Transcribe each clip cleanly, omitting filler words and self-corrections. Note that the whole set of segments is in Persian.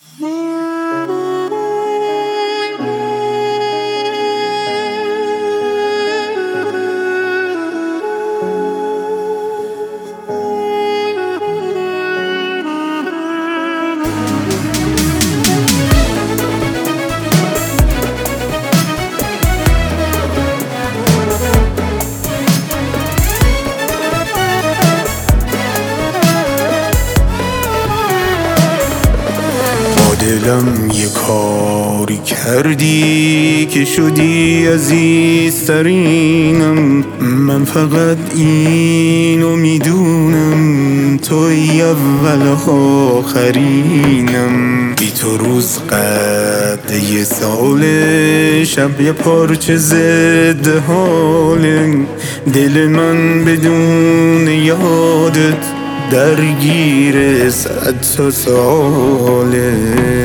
دلم یه کاری کردی که شدی عزیزترینم. من فقط اینو میدونم، توی اول آخرینم. بی تو روز قد یه ساله، شب یه پارچه ضد حاله. دل من بدون یادت درگیر 100 ساله.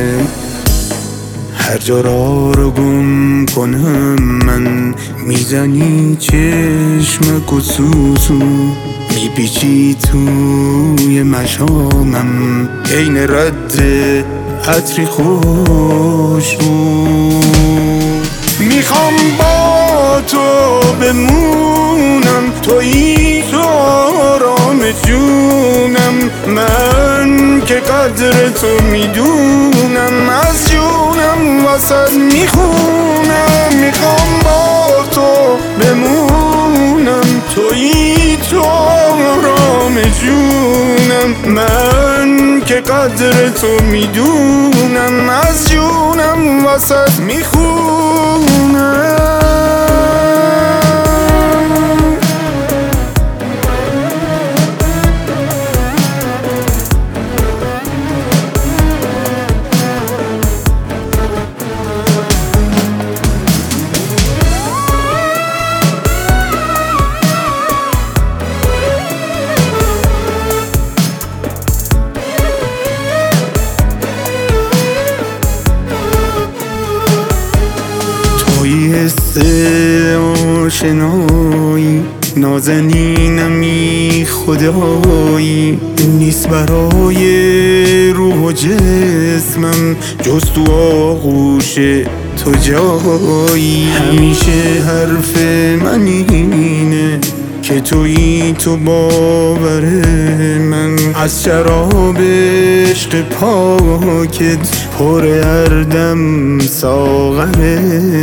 هر جا رو گم کنم من، میزنی چشمک و سوسو، میپیچی توی مشامم عین رد عطری خوشبو. میخوام با تو بمونم، تویی تو آرام جونم. من که قدر تو میدونم، از جونم واسد میخونم. میخوام با تو بمونم، تویی تو آرام جونم. من که قدر تو میدونم، از جونم واسد میخونم. حس آشنایی، نازنینمی خدایی. نیست برای روح و جسمم جز تو آغوش تو جایی. همیشه حرف من اینه که تویی تو باور من. از شراب عشق پاکت پر هر دم ساغره.